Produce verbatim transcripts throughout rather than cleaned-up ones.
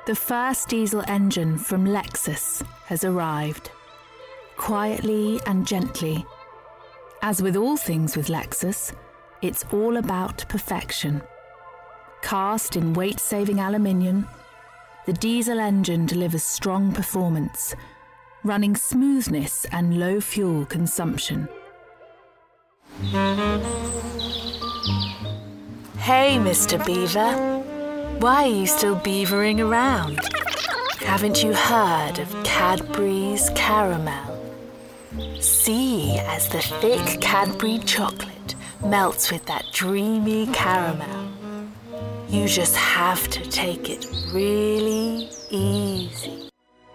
The first diesel engine from Lexus has arrived, quietly and gently. As with all things with Lexus, it's all about perfection. Cast in weight-saving aluminium, the diesel engine delivers strong performance, running smoothness and low fuel consumption. Hey, Mister Beaver. Why are you still beavering around? Haven't you heard of Cadbury's Caramel? See as the thick Cadbury chocolate melts with that dreamy caramel. You just have to take it really easy.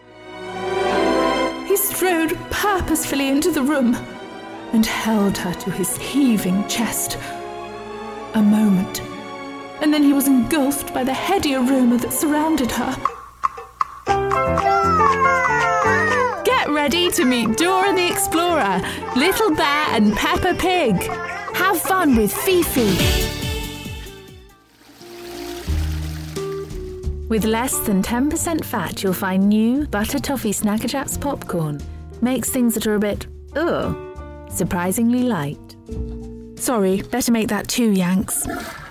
He strode purposefully into the room and held her to his heaving chest. A moment, and then he was engulfed by the heady aroma that surrounded her. Get ready to meet Dora the Explorer, Little Bear and Peppa Pig. Have fun with Fifi. With less than ten percent fat, you'll find new Butter Toffee Snacker Jacks popcorn makes things that are a bit, ugh, surprisingly light. Sorry, better make that two Yanks.